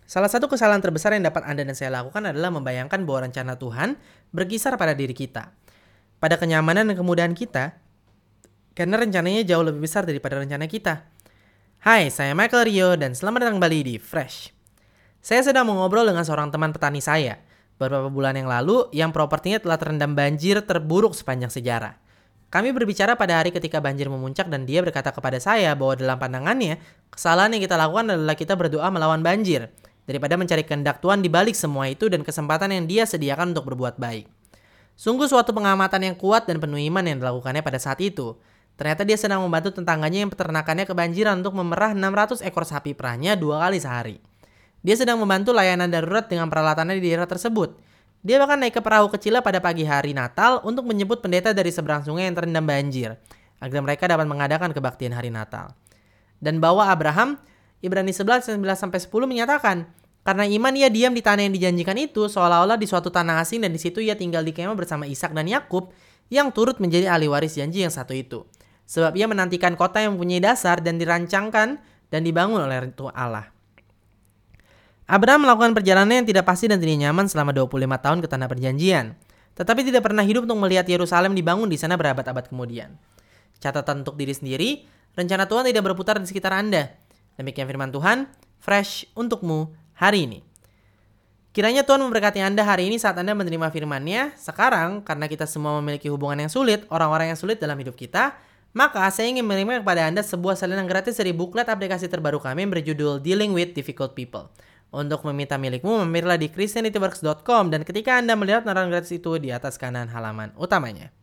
Salah satu kesalahan terbesar yang dapat Anda dan saya lakukan adalah membayangkan bahwa rencana Tuhan berkisar pada diri kita, pada kenyamanan dan kemudahan kita, karena rencananya jauh lebih besar daripada rencana kita. Hai, saya Michael Rio dan selamat datang kembali di Fresh. Saya sedang mengobrol dengan seorang teman petani saya beberapa bulan yang lalu yang propertinya telah terendam banjir terburuk sepanjang sejarah. Kami berbicara pada hari ketika banjir memuncak dan dia berkata kepada saya bahwa dalam pandangannya, kesalahan yang kita lakukan adalah kita berdoa melawan banjir daripada mencari kehendak Tuhan di balik semua itu dan kesempatan yang dia sediakan untuk berbuat baik. Sungguh suatu pengamatan yang kuat dan penuh iman yang dilakukannya pada saat itu. Ternyata dia sedang membantu tetangganya yang peternakannya kebanjiran untuk memerah 600 ekor sapi perahnya 2 kali sehari. Dia sedang membantu layanan darurat dengan peralatannya di daerah tersebut. Dia bahkan naik ke perahu kecilnya pada pagi hari Natal untuk menjemput pendeta dari seberang sungai yang terendam banjir, agar mereka dapat mengadakan kebaktian hari Natal. Dan bahwa Abraham, Ibrani 11, 9-10 menyatakan, karena iman ia diam di tanah yang dijanjikan itu, seolah-olah di suatu tanah asing dan di situ ia tinggal di kemah bersama Ishak dan Yakub, yang turut menjadi ahli waris janji yang satu itu. Sebab ia menantikan kota yang mempunyai dasar dan dirancangkan dan dibangun oleh Allah. Abraham melakukan perjalanan yang tidak pasti dan tidak nyaman selama 25 tahun ke tanah perjanjian, tetapi tidak pernah hidup untuk melihat Yerusalem dibangun di sana berabad-abad kemudian. Catatan untuk diri sendiri, rencana Tuhan tidak berputar di sekitar Anda. Demikian firman Tuhan, fresh untukmu hari ini. Kiranya Tuhan memberkati Anda hari ini saat Anda menerima firman-Nya. Sekarang, karena kita semua memiliki hubungan yang sulit, orang-orang yang sulit dalam hidup kita, maka saya ingin mengirimkan kepada Anda sebuah salinan gratis dari buklet aplikasi terbaru kami yang berjudul Dealing with Difficult People. Untuk meminta milikmu, mampirlah di christianityworks.com dan ketika Anda melihat naran gratis itu di atas kanan halaman utamanya.